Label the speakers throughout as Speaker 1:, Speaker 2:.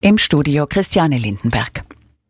Speaker 1: Im Studio Christiane Lindenberg.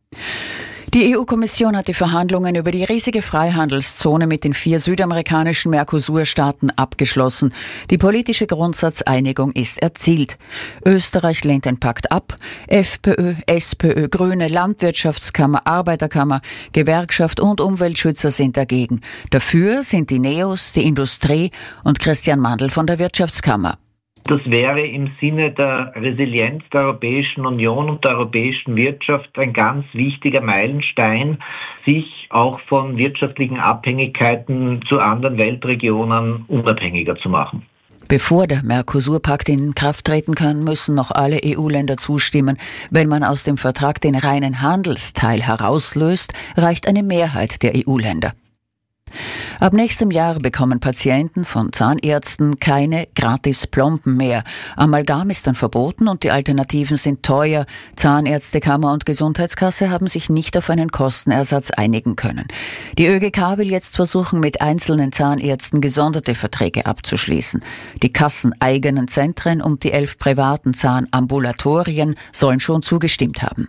Speaker 1: Die EU-Kommission hat die Verhandlungen über die riesige Freihandelszone mit den 4 südamerikanischen Mercosur-Staaten abgeschlossen. Die politische Grundsatzeinigung ist erzielt. Österreich lehnt den Pakt ab. FPÖ, SPÖ, Grüne, Landwirtschaftskammer, Arbeiterkammer, Gewerkschaft und Umweltschützer sind dagegen. Dafür sind die NEOS, die Industrie und Christian Mandl von der Wirtschaftskammer.
Speaker 2: Das wäre im Sinne der Resilienz der Europäischen Union und der europäischen Wirtschaft ein ganz wichtiger Meilenstein, sich auch von wirtschaftlichen Abhängigkeiten zu anderen Weltregionen unabhängiger zu machen.
Speaker 1: Bevor der Mercosur-Pakt in Kraft treten kann, müssen noch alle EU-Länder zustimmen. Wenn man aus dem Vertrag den reinen Handelsteil herauslöst, reicht eine Mehrheit der EU-Länder. Ab nächstem Jahr bekommen Patienten von Zahnärzten keine Gratis-Plomben mehr. Amalgam ist dann verboten und die Alternativen sind teuer. Zahnärztekammer und Gesundheitskasse haben sich nicht auf einen Kostenersatz einigen können. Die ÖGK will jetzt versuchen, mit einzelnen Zahnärzten gesonderte Verträge abzuschließen. Die kasseneigenen Zentren und die 11 privaten Zahnambulatorien sollen schon zugestimmt haben.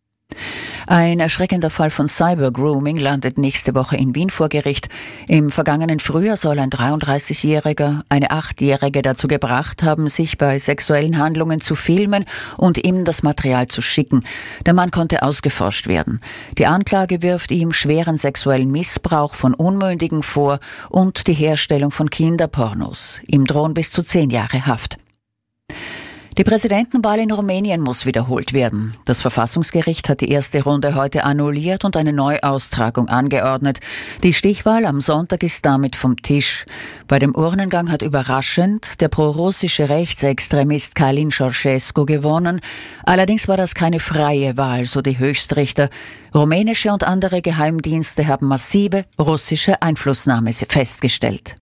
Speaker 1: Ein erschreckender Fall von Cybergrooming landet nächste Woche in Wien vor Gericht. Im vergangenen Frühjahr soll ein 33-Jähriger eine 8-Jährige dazu gebracht haben, sich bei sexuellen Handlungen zu filmen und ihm das Material zu schicken. Der Mann konnte ausgeforscht werden. Die Anklage wirft ihm schweren sexuellen Missbrauch von Unmündigen vor und die Herstellung von Kinderpornos. Ihm drohen bis zu 10 Jahre Haft. Die Präsidentenwahl in Rumänien muss wiederholt werden. Das Verfassungsgericht hat die erste Runde heute annulliert und eine Neuaustragung angeordnet. Die Stichwahl am Sonntag ist damit vom Tisch. Bei dem Urnengang hat überraschend der prorussische Rechtsextremist Călin Ceaușescu gewonnen. Allerdings war das keine freie Wahl, so die Höchstrichter. Rumänische und andere Geheimdienste haben massive russische Einflussnahme festgestellt.